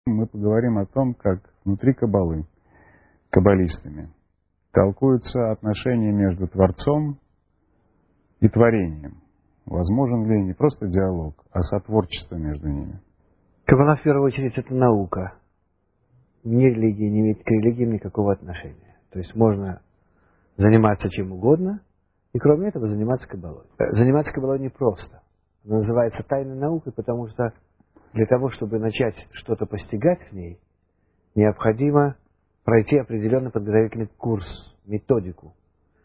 Мы поговорим о том, как внутри Каббалы, каббалистами, толкуются отношения между Творцом и творением. Возможен ли не просто диалог, а сотворчество между ними? Каббала, в первую очередь, это наука. Ни религия не имеет к религиям никакого отношения. То есть можно заниматься чем угодно, и кроме этого заниматься Каббалой. Заниматься Каббалой непросто. Она называется тайной наукой, потому что для того, чтобы начать что-то постигать в ней, необходимо пройти определенный подготовительный курс, методику,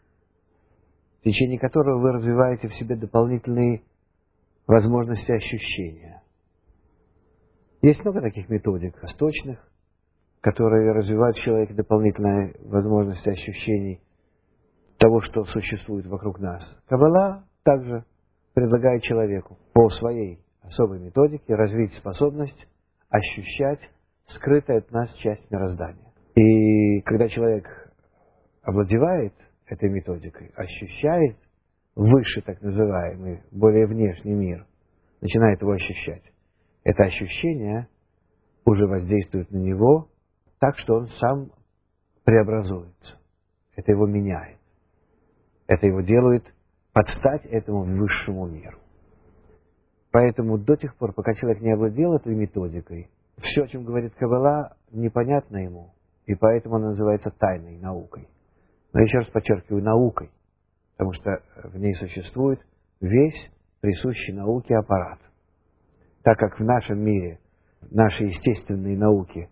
в течение которого вы развиваете в себе дополнительные возможности ощущения. Есть много таких методик восточных, которые развивают в человеке дополнительные возможности ощущений того, что существует вокруг нас. Каббала также предлагает человеку по своей особой методике развить способность ощущать скрытую от нас часть мироздания. И когда человек овладевает этой методикой, ощущает высший так называемый, более внешний мир, начинает его ощущать, это ощущение уже воздействует на него так, что он сам преобразуется. Это его меняет. Это его делает под стать этому высшему миру. Поэтому до тех пор, пока человек не овладел этой методикой, все, о чем говорит Каббала, непонятно ему, и поэтому она называется тайной наукой. Но еще раз подчеркиваю, наукой, потому что в ней существует весь присущий науке аппарат. Так как в нашем мире наши естественные науки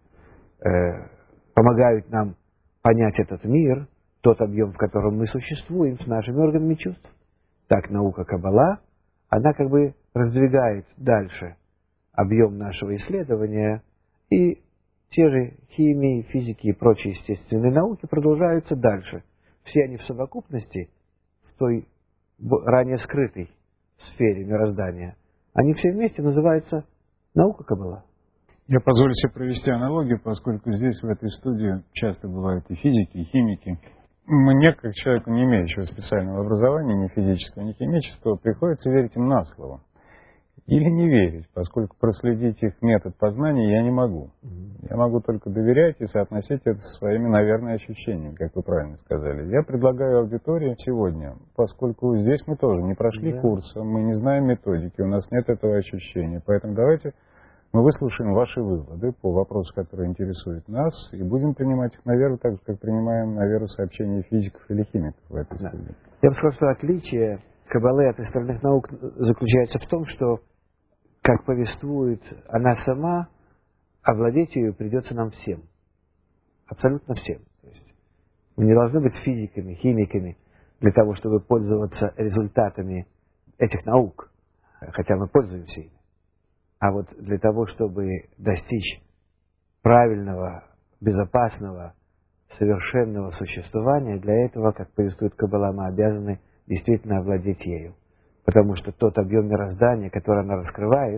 помогают нам понять этот мир, тот объем, в котором мы существуем с нашими органами чувств, так наука Каббала, она как бы раздвигает дальше объем нашего исследования, и те же химии, физики и прочие естественные науки продолжаются дальше. Все они в совокупности, в той ранее скрытой сфере мироздания, они все вместе называются наука Каббала. Я позволю себе провести аналогию, поскольку здесь, в этой студии, часто бывают и физики, и химики. Мне, как человеку, не имеющего специального образования, ни физического, ни химического, приходится верить им на слово. Или не верить, поскольку проследить их метод познания я не могу. Я могу только доверять и соотносить это со своими, наверное, ощущениями, как вы правильно сказали. Я предлагаю аудитории сегодня, поскольку здесь мы тоже не прошли курса, мы не знаем методики, у нас нет этого ощущения. Поэтому давайте мы выслушаем ваши выводы по вопросу, который интересует нас, и будем принимать их на веру, так же, как принимаем на веру сообщения физиков или химиков в этой студии. Я бы сказал, что отличие Каббалы от остальных наук заключается в том, что, как повествует она сама, овладеть ее придется нам всем. Абсолютно всем. То есть мы не должны быть физиками, химиками для того, чтобы пользоваться результатами этих наук, хотя мы пользуемся ими. А вот для того, чтобы достичь правильного, безопасного, совершенного существования, для этого, как повествует Каббала, мы обязаны действительно овладеть ею. Потому что тот объем мироздания, который она раскрывает,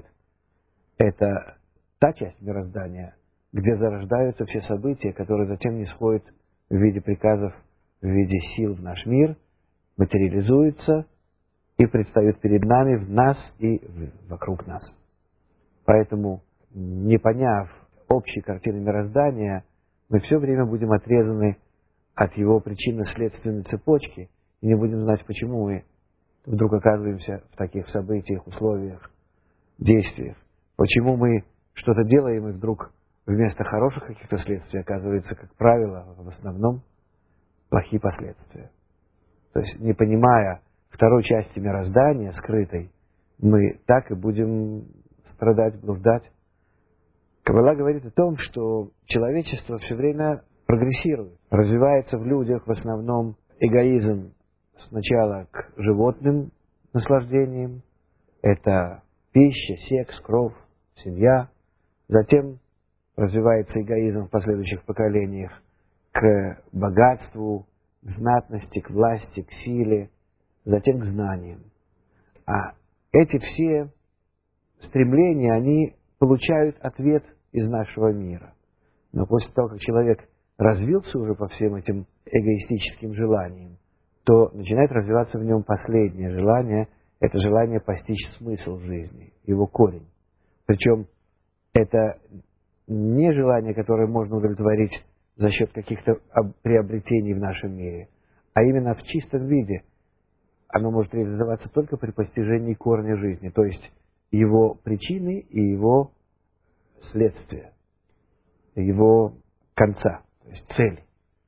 это та часть мироздания, где зарождаются все события, которые затем нисходят в виде приказов, в виде сил в наш мир, материализуются и предстают перед нами, в нас и вокруг нас. Поэтому, не поняв общей картины мироздания, мы все время будем отрезаны от его причинно-следственной цепочки и не будем знать, почему мы вдруг оказываемся в таких событиях, условиях, действиях. Почему мы что-то делаем, и вдруг вместо хороших каких-то следствий оказывается, как правило, в основном плохие последствия. То есть, не понимая второй части мироздания, скрытой, мы так и будем страдать, блуждать. Каббала говорит о том, что человечество все время прогрессирует. Развивается в людях в основном эгоизм сначала к животным наслаждениям. Это пища, секс, кровь, семья. Затем развивается эгоизм в последующих поколениях к богатству, к знатности, к власти, к силе, затем к знаниям. А эти все стремления, они получают ответ из нашего мира. Но после того, как человек развился уже по всем этим эгоистическим желаниям, то начинает развиваться в нем последнее желание, это желание постичь смысл жизни, его корень. Причем это не желание, которое можно удовлетворить за счет каких-то приобретений в нашем мире, а именно в чистом виде. Оно может реализоваться только при постижении корня жизни, то есть его причины и его следствия, его конца, то есть цели.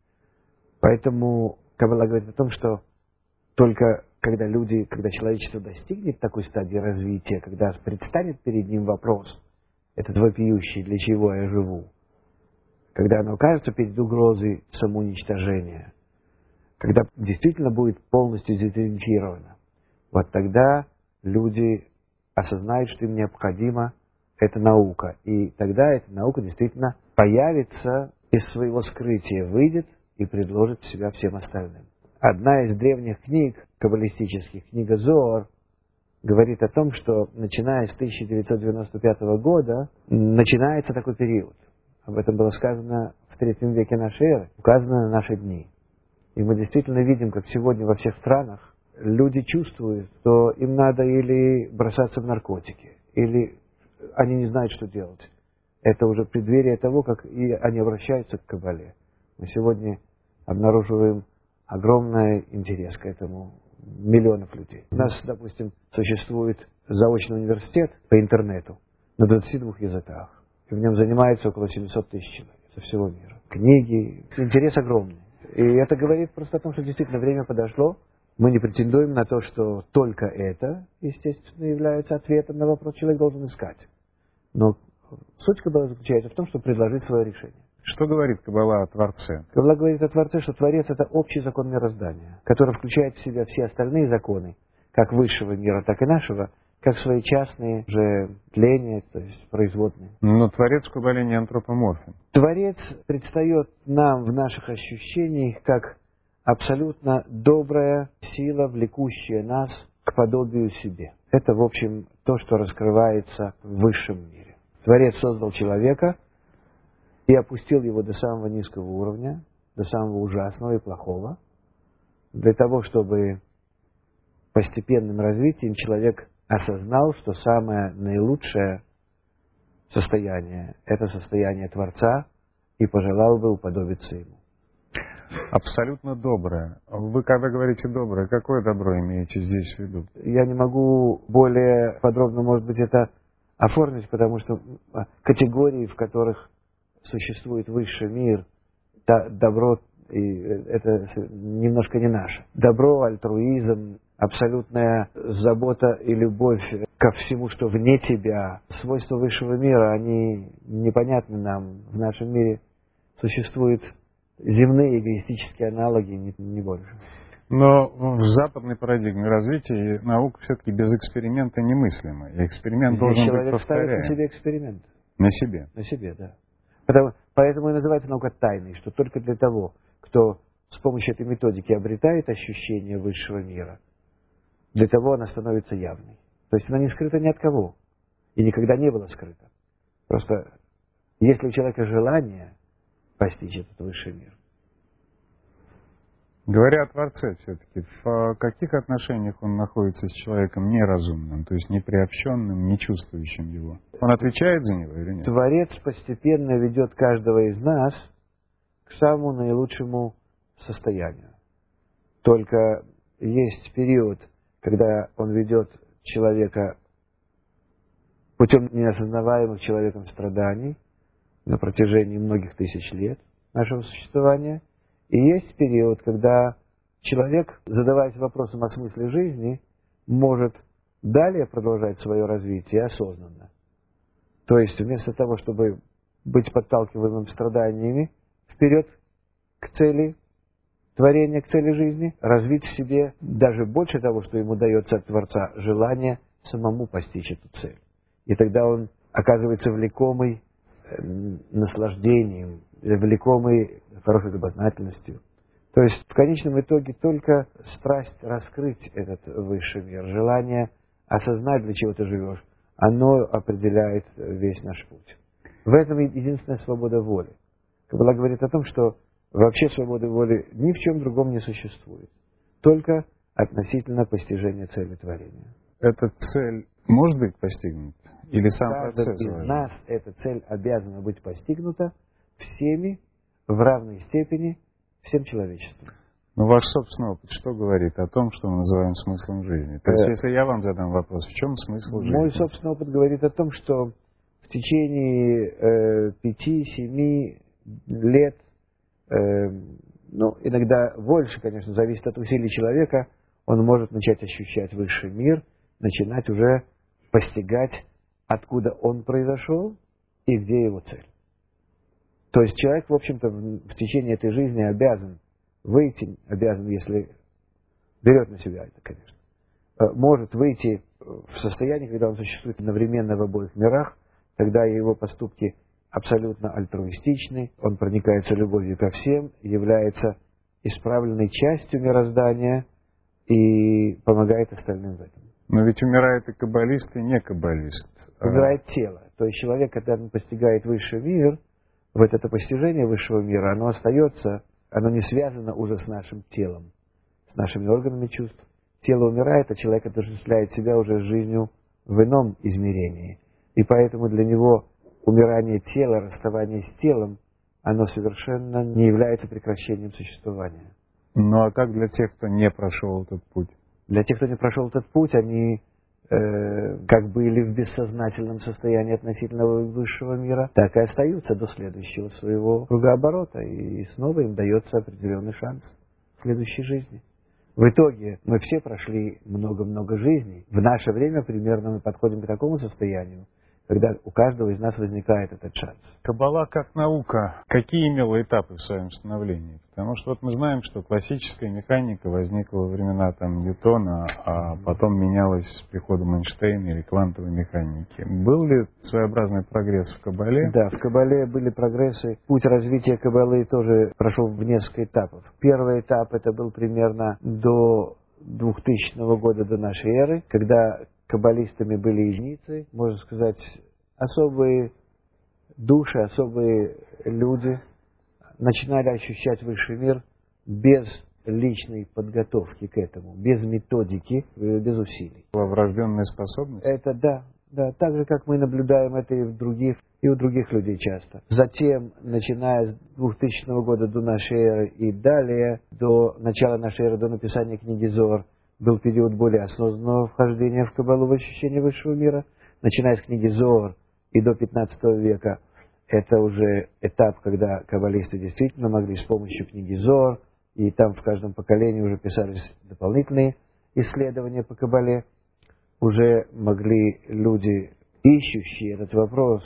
Поэтому Каббала говорит о том, что только когда человечество достигнет такой стадии развития, когда предстанет перед ним вопрос, этот вопиющий, для чего я живу, когда оно окажется перед угрозой самоуничтожения, когда действительно будет полностью дезориентировано, вот тогда люди осознают, что им необходима эта наука. И тогда эта наука действительно появится, из своего скрытия выйдет и предложит себя всем остальным. Одна из древних книг, каббалистических, книга Зоар, говорит о том, что начиная с 1995 года начинается такой период. Об этом было сказано в III веке нашей эры, указано на наши дни. И мы действительно видим, как сегодня во всех странах люди чувствуют, что им надо или бросаться в наркотики, или они не знают, что делать. Это уже преддверие того, как и они обращаются к Каббале. Мы сегодня обнаруживаем огромный интерес к этому миллионов людей. У нас, допустим, существует заочный университет по интернету на 22 языках. И в нем занимается около 700 тысяч человек со всего мира. Книги, интерес огромный. И это говорит просто о том, что действительно время подошло. Мы не претендуем на то, что только это, естественно, является ответом на вопрос, человек должен искать. Но суть Каббалы заключается в том, чтобы предложить свое решение. Что говорит Каббала о Творце? Каббала говорит о Творце, что Творец – это общий закон мироздания, который включает в себя все остальные законы, как высшего мира, так и нашего, как свои частные же тления, то есть производные. Но Творец в Каббале не антропоморфен. Творец предстает нам в наших ощущениях как абсолютно добрая сила, влекущая нас к подобию себе. Это, в общем, то, что раскрывается в высшем мире. Творец создал человека и опустил его до самого низкого уровня, до самого ужасного и плохого, для того, чтобы постепенным развитием человек осознал, что самое наилучшее состояние – это состояние Творца, и пожелал бы уподобиться ему. Абсолютно доброе. Вы, когда говорите доброе, какое добро имеете здесь в виду? Я не могу более подробно, может быть, это оформить, потому что категории, в которых существует высший мир, добро, и это немножко не наше. Добро, альтруизм, абсолютная забота и любовь ко всему, что вне тебя. Свойства высшего мира, они непонятны нам. В нашем мире существуют земные эгоистические аналоги, не больше. Но в западной парадигме развития наука все-таки без эксперимента немыслима. И эксперимент Здесь должен быть человек ставит повторяем. на себе эксперимент. На себе. На себе, да. Поэтому и называется наука тайной, что только для того, кто с помощью этой методики обретает ощущение высшего мира, для того она становится явной. То есть она не скрыта ни от кого. И никогда не была скрыта. Просто если у человека желание постичь этот высший мир. Говоря о Творце все-таки, в каких отношениях он находится с человеком неразумным, то есть неприобщенным, не чувствующим его? Он отвечает за него или нет? Творец постепенно ведет каждого из нас к самому наилучшему состоянию. Только есть период, когда он ведет человека путем неосознаваемых человеком страданий на протяжении многих тысяч лет нашего существования. И есть период, когда человек, задаваясь вопросом о смысле жизни, может далее продолжать свое развитие осознанно. То есть вместо того, чтобы быть подталкиваемым страданиями вперед к цели творения, к цели жизни, развить в себе даже больше того, что ему дается от Творца, желание самому постичь эту цель. И тогда он оказывается влекомый наслаждением, влекомый хорошей любознательностью. То есть в конечном итоге только страсть раскрыть этот высший мир, желание осознать, для чего ты живешь, оно определяет весь наш путь. В этом единственная свобода воли. Каббала говорит о том, что вообще свободы воли ни в чем другом не существует, только относительно постижения цели творения. Эта цель может быть постигнута? Или сам каждом процесс из важен? нас эта цель обязана быть постигнута всеми в равной степени, всем человечеством. Но ваш собственный опыт что говорит о том, что мы называем смыслом жизни? То есть, если я вам задам вопрос, в чем смысл жизни? Мой собственный опыт говорит о том, что в течение 5-7 лет, иногда больше, конечно, зависит от усилий человека, он может начать ощущать высший мир, начинать уже постигать, откуда он произошел и где его цель. То есть человек, в общем-то, в течение этой жизни обязан выйти, если берет на себя это, конечно, может выйти в состояние, когда он существует одновременно в обоих мирах, тогда его поступки абсолютно альтруистичны, он проникается любовью ко всем, является исправленной частью мироздания и помогает остальным в этом. Но ведь умирает и каббалист, и не каббалист. Умирает тело. То есть человек, когда он постигает высший мир, вот это постижение высшего мира, оно остается, оно не связано уже с нашим телом, с нашими органами чувств. Тело умирает, а человек отождествляет себя уже с жизнью в ином измерении. И поэтому для него умирание тела, расставание с телом, оно совершенно не является прекращением существования. Ну а как для тех, кто не прошел этот путь? Для тех, кто не прошел этот путь, они как были в бессознательном состоянии относительно высшего мира, так и остаются до следующего своего кругооборота. И снова им дается определенный шанс в следующей жизни. В итоге мы все прошли много-много жизней. В наше время примерно мы подходим к такому состоянию, когда у каждого из нас возникает этот шанс. Каббала как наука, какие имела этапы в своем становлении? Потому что вот мы знаем, что классическая механика возникла во времена Ньютона, а потом менялась с приходом Эйнштейна или квантовой механики. Был ли своеобразный прогресс в Каббале? Да, в Каббале были прогрессы. Путь развития Каббалы тоже прошел в несколько этапов. Первый этап это был примерно до 2000 года до нашей эры, когда каббалистами были единицы, можно сказать, особые души, особые люди начинали ощущать высший мир без личной подготовки к этому, без методики, без усилий. Врожденная способность? Это да, так же, как мы наблюдаем это и у других людей часто. Затем, начиная с 2000 года до нашей эры и далее, до начала нашей эры, до написания книги Зоар, был период более осознанного вхождения в Каббалу, в ощущение высшего мира. Начиная с книги Зоар и до 15 века, это уже этап, когда каббалисты действительно могли с помощью книги Зоар, и там в каждом поколении уже писались дополнительные исследования по Каббале, уже могли люди, ищущие этот вопрос,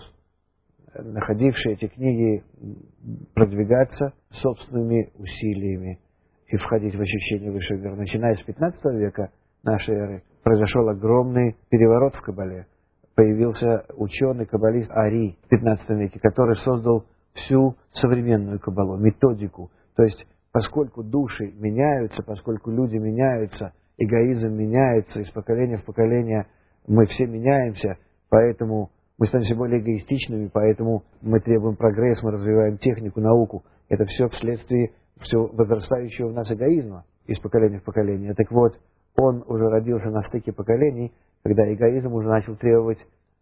находившие эти книги, продвигаться собственными усилиями и входить в ощущение высшего мира. Начиная с 15 века нашей эры произошел огромный переворот в Каббале. Появился ученый каббалист Ари в 15 веке, который создал всю современную Каббалу, методику. То есть, поскольку души меняются, поскольку люди меняются, эгоизм меняется, из поколения в поколение мы все меняемся, поэтому мы становимся более эгоистичными, поэтому мы требуем прогресс, мы развиваем технику, науку. Это все вследствие все возрастающего в нас эгоизма из поколения в поколение. Так вот, он уже родился на стыке поколений, когда эгоизм уже начал требовать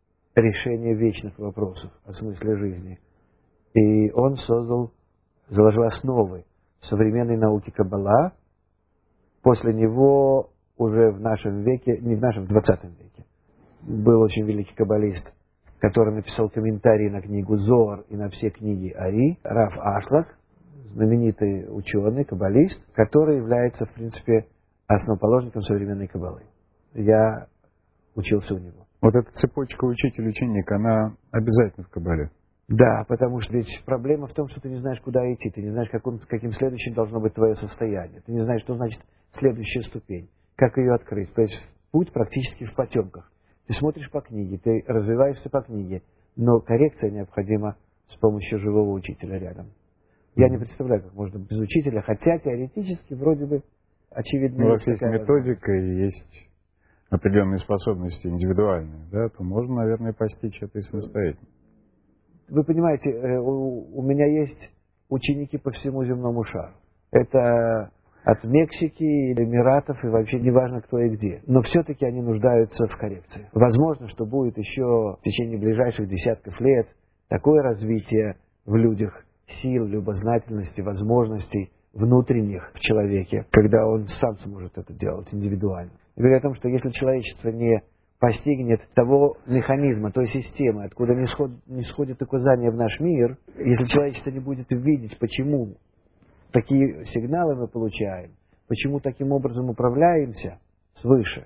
решения вечных вопросов о смысле жизни. И он заложил основы современной науки Каббала. После него уже в нашем веке, не в нашем, в 20 веке, был очень великий каббалист, который написал комментарии на книгу Зоар и на все книги Ари, Раф Ашлах, знаменитый ученый, каббалист, который является, в принципе, основоположником современной каббалы. Я учился у него. Вот эта цепочка учитель-ученик, она обязательно в Каббале? Да, потому что ведь проблема в том, что ты не знаешь, куда идти, ты не знаешь, каким следующим должно быть твое состояние, ты не знаешь, что значит следующая ступень, как ее открыть. То есть путь практически в потемках. Ты смотришь по книге, ты развиваешься по книге, но коррекция необходима с помощью живого учителя рядом. Я не представляю, как можно без учителя, хотя теоретически вроде бы очевидно. У вас есть методика и есть определенные способности индивидуальные, да, то можно, наверное, постичь это и самостоятельно. Вы понимаете, у меня есть ученики по всему земному шару. Это от Мексики или Эмиратов, и вообще неважно кто и где. Но все-таки они нуждаются в коррекции. Возможно, что будет еще в течение ближайших десятков лет такое развитие в людях сил, любознательности, возможностей внутренних в человеке, когда он сам сможет это делать индивидуально. Я говорю о том, что если человечество не постигнет того механизма, той системы, откуда не сходит указание в наш мир, если человечество не будет видеть, почему такие сигналы мы получаем, почему таким образом управляемся свыше,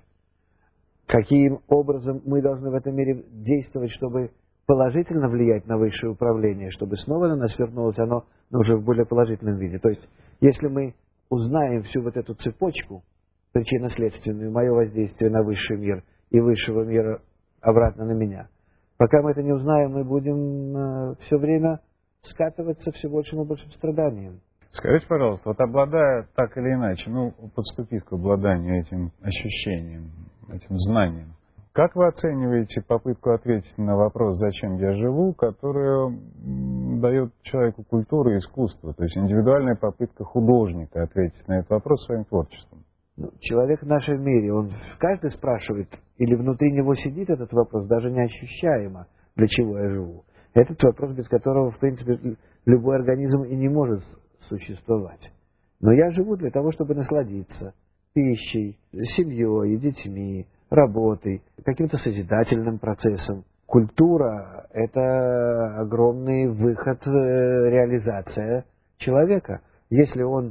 каким образом мы должны в этом мире действовать, чтобы положительно влиять на высшее управление, чтобы снова на нас вернулось оно, но уже в более положительном виде. То есть, если мы узнаем всю вот эту цепочку, причинно-следственную, мое воздействие на высший мир и высшего мира обратно на меня, пока мы это не узнаем, мы будем все время скатываться все большим и большим страданием. Скажите, пожалуйста, вот обладая так или иначе, подступив к обладанию этим ощущением, этим знанием, как вы оцениваете попытку ответить на вопрос «Зачем я живу?», которую дает человеку культура и искусство, то есть индивидуальная попытка художника ответить на этот вопрос своим творчеством? Человек в нашем мире, каждый спрашивает, или внутри него сидит этот вопрос, даже неощущаемо, для чего я живу. Этот вопрос, без которого, в принципе, любой организм и не может существовать. Но я живу для того, чтобы насладиться пищей, семьей, детьми, работой, каким-то созидательным процессом. Культура – это огромный выход, реализация человека. Если он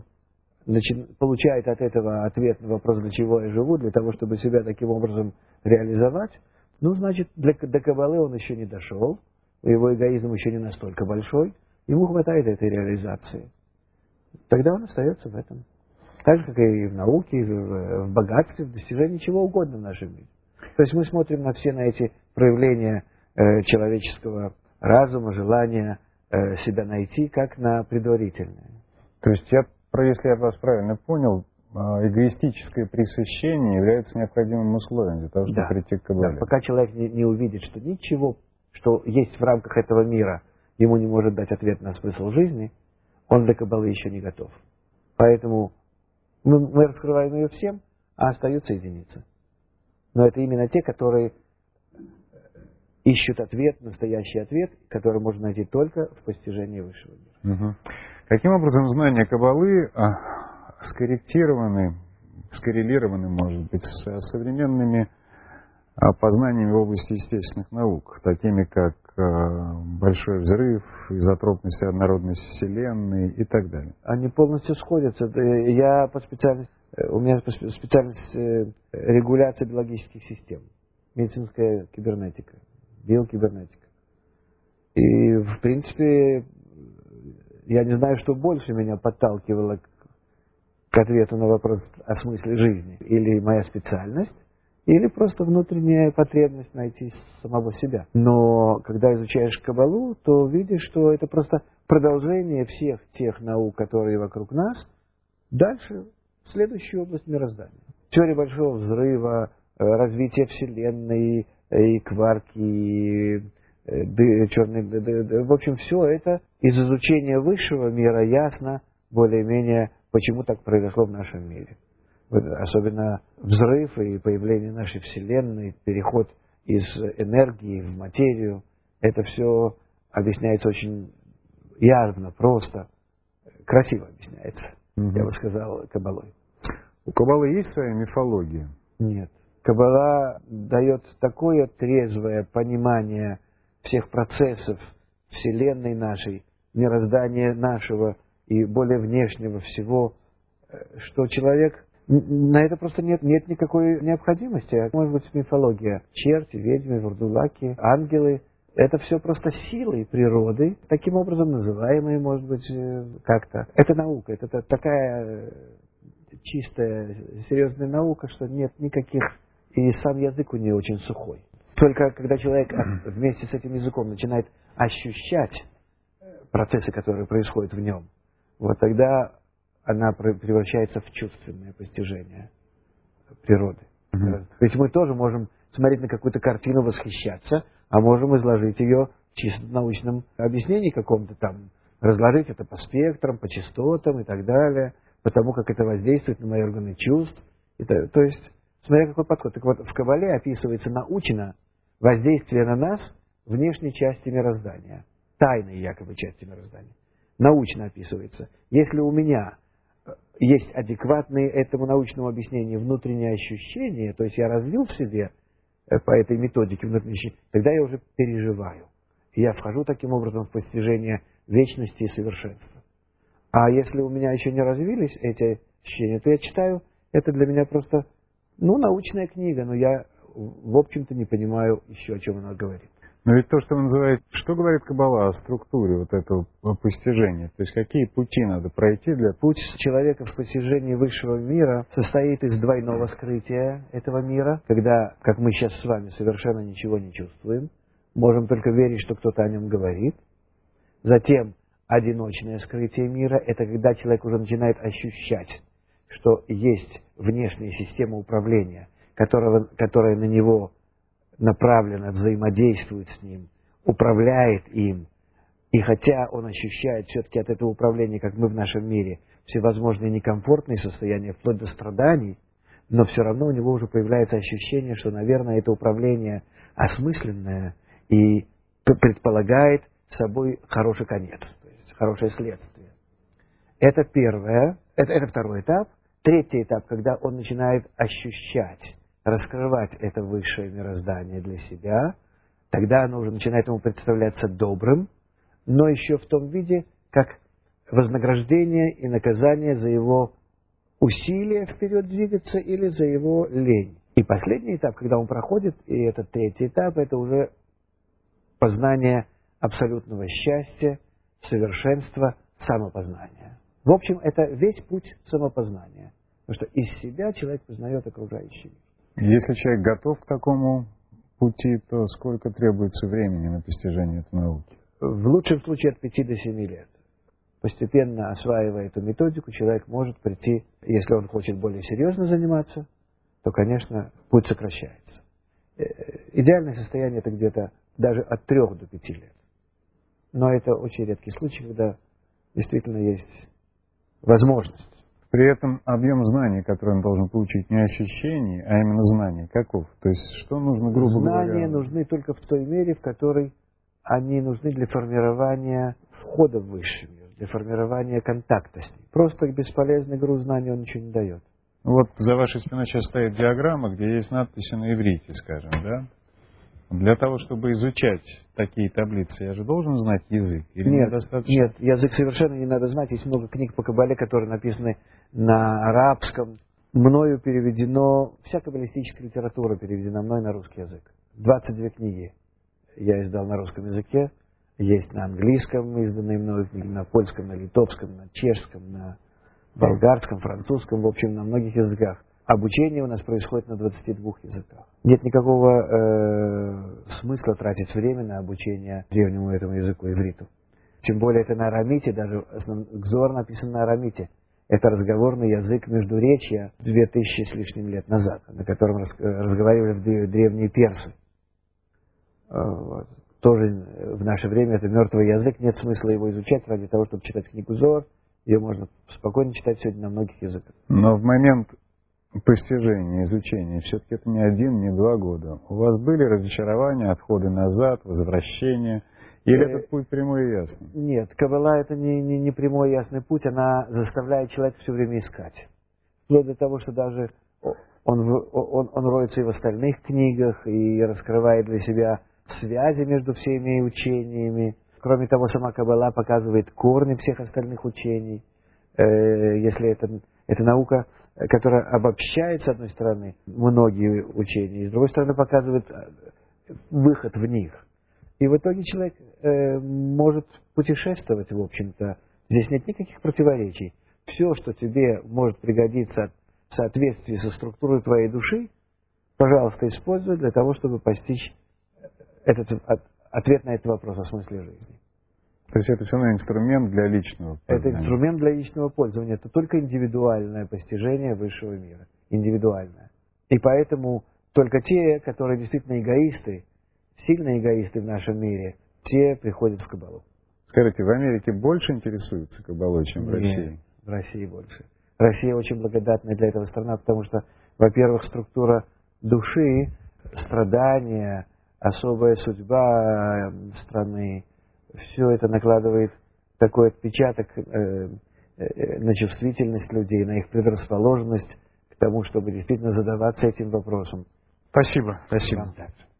получает от этого ответ на вопрос, для чего я живу, для того, чтобы себя таким образом реализовать, значит, до каббалы он еще не дошел, его эгоизм еще не настолько большой, ему хватает этой реализации. Тогда он остается в этом. Так же, как и в науке, и в богатстве, в достижении чего угодно в нашем мире. То есть мы смотрим на все эти проявления человеческого разума, желания себя найти, как на предварительное. То есть, если я вас правильно понял, эгоистическое пресыщение является необходимым условием для того, чтобы прийти к каббале. Да, пока человек не увидит, что ничего, что есть в рамках этого мира, ему не может дать ответ на смысл жизни, он для каббалы еще не готов. Поэтому мы раскрываем ее всем, а остаются единицы. Но это именно те, которые ищут ответ, настоящий ответ, который можно найти только в постижении высшего мира. Угу. Каким образом знания каббалы скоррелированы, может быть, с современными познаниями в области естественных наук, такими как Большой взрыв, изотропность и однородность Вселенной и так далее? Они полностью сходятся. Я у меня специальность регуляция биологических систем, медицинская кибернетика, биокибернетика. И, в принципе, я не знаю, что больше меня подталкивало к ответу на вопрос о смысле жизни. Или моя специальность, или просто внутренняя потребность найти самого себя. Но когда изучаешь каббалу, то видишь, что это просто продолжение всех тех наук, которые вокруг нас, дальше в следующую область мироздания. Теория Большого взрыва, развитие Вселенной, и кварки, и черные... В общем, все это из изучения высшего мира ясно, более-менее, почему так произошло в нашем мире. Особенно взрыв и появление нашей Вселенной, переход из энергии в материю, это все объясняется очень явно, просто, красиво объясняется, я бы сказал, каббалой. У каббалы есть своя мифология? Нет. Каббала дает такое трезвое понимание всех процессов Вселенной нашей, мироздания нашего и более внешнего всего, что человек... На это просто нет никакой необходимости. Может быть, мифология. Черти, ведьмы, вурдулаки, ангелы. Это все просто силы природы, таким образом называемые, может быть, как-то. Это наука, это такая чистая, серьезная наука, что нет никаких... И сам язык у нее очень сухой. Только когда человек вместе с этим языком начинает ощущать процессы, которые происходят в нем, вот тогда она превращается в чувственное постижение природы. Ведь мы тоже можем смотреть на какую-то картину, восхищаться, а можем изложить ее в чисто научном объяснении каком-то там, разложить это по спектрам, по частотам и так далее, потому как это воздействует на мои органы чувств. То есть, смотря какой подход. Так вот, в Кабале описывается научно воздействие на нас внешней части мироздания, тайной якобы части мироздания. Научно описывается. Если у меня есть адекватные этому научному объяснению внутренние ощущения, то есть я развил в себе по этой методике внутренние ощущения, тогда я уже переживаю. И я вхожу таким образом в постижение вечности и совершенства. А если у меня еще не развились эти ощущения, то я читаю, это для меня просто, научная книга, но я, в общем-то, не понимаю еще, о чем она говорит. Но ведь то, что вы называете, что говорит Каббала о структуре вот этого постижения? То есть какие пути надо пройти для... Путь человека в постижении высшего мира состоит из двойного скрытия этого мира, когда, как мы сейчас с вами, совершенно ничего не чувствуем, можем только верить, что кто-то о нем говорит. Затем одиночное скрытие мира – это когда человек уже начинает ощущать, что есть внешняя система управления, которая на него направленно взаимодействует с ним, управляет им. И хотя он ощущает все-таки от этого управления, как мы в нашем мире, всевозможные некомфортные состояния, вплоть до страданий, но все равно у него уже появляется ощущение, что, наверное, это управление осмысленное и предполагает собой хороший конец, то есть хорошее следствие. Это первое, это второй этап. Третий этап, когда он начинает ощущать, раскрывать это высшее мироздание для себя, тогда оно уже начинает ему представляться добрым, но еще в том виде, как вознаграждение и наказание за его усилия вперед двигаться или за его лень. И последний этап, когда он проходит, и этот третий этап, это уже познание абсолютного счастья, совершенства, самопознания. В общем, это весь путь самопознания. Потому что из себя человек познает окружающий мир. Если человек готов к такому пути, то сколько требуется времени на постижение этой науки? В лучшем случае от 5 до 7 лет. Постепенно осваивая эту методику, человек может прийти, если он хочет более серьезно заниматься, то, конечно, путь сокращается. Идеальное состояние это где-то даже от 3 до 5 лет. Но это очень редкий случай, когда действительно есть возможность. При этом объем знаний, который он должен получить, не ощущений, а именно знаний, каков? То есть, что нужно, грубо говоря? Знания нужны только в той мере, в которой они нужны для формирования входа в высший мир, для формирования контакта с ним. Просто бесполезный груз знаний он ничего не дает. Вот за вашей спиной сейчас стоит диаграмма, где есть надписи на иврите, скажем, да? Для того, чтобы изучать такие таблицы, я же должен знать язык? Или Нет, достаточно? нет, язык совершенно не надо знать. Есть много книг по Кабале, которые написаны на арабском. Мною переведено, вся каббалистическая литература переведена мной на русский язык. 22 книги я издал на русском языке. Есть на английском изданные мною книги, на польском, на литовском, на чешском, на болгарском, французском, в общем, на многих языках. Обучение у нас происходит на 22 языках. Нет никакого смысла тратить время на обучение древнему этому языку, ивриту. Тем более это на арамите, даже Гзор написан на арамите. Это разговорный язык междуречья 2000 с лишним лет назад, на котором разговаривали древние персы. Вот. Тоже в наше время это мертвый язык, нет смысла его изучать ради того, чтобы читать книгу Зоар. Ее можно спокойно читать сегодня на многих языках. Но в момент постижения, изучения, все-таки это не 1, не 2 года. У вас были разочарования, отходы назад, возвращения? Или этот путь прямой и ясный? Нет, Каббала это не прямой и ясный путь, она заставляет человека все время искать. Вплоть до того, что даже он роется и в остальных книгах, и раскрывает для себя связи между всеми учениями. Кроме того, сама Каббала показывает корни всех остальных учений. Если это наука, которая обобщает, с одной стороны, многие учения, и с другой стороны показывает выход в них. И в итоге человек может путешествовать, в общем-то. Здесь нет никаких противоречий. Все, что тебе может пригодиться в соответствии со структурой твоей души, пожалуйста, используй для того, чтобы постичь ответ на этот вопрос о смысле жизни. То есть это все равно инструмент для личного пользования? Это инструмент для личного пользования. Это только индивидуальное постижение высшего мира. Индивидуальное. И поэтому только те, которые действительно эгоисты, сильные эгоисты в нашем мире, те приходят в Каббалу. Скажите, в Америке больше интересуются Каббалой, чем в России? Нет, в России больше. Россия очень благодатная для этого страна, потому что, во-первых, структура души, страдания, особая судьба страны, все это накладывает такой отпечаток на чувствительность людей, на их предрасположенность к тому, чтобы действительно задаваться этим вопросом. Спасибо. Спасибо.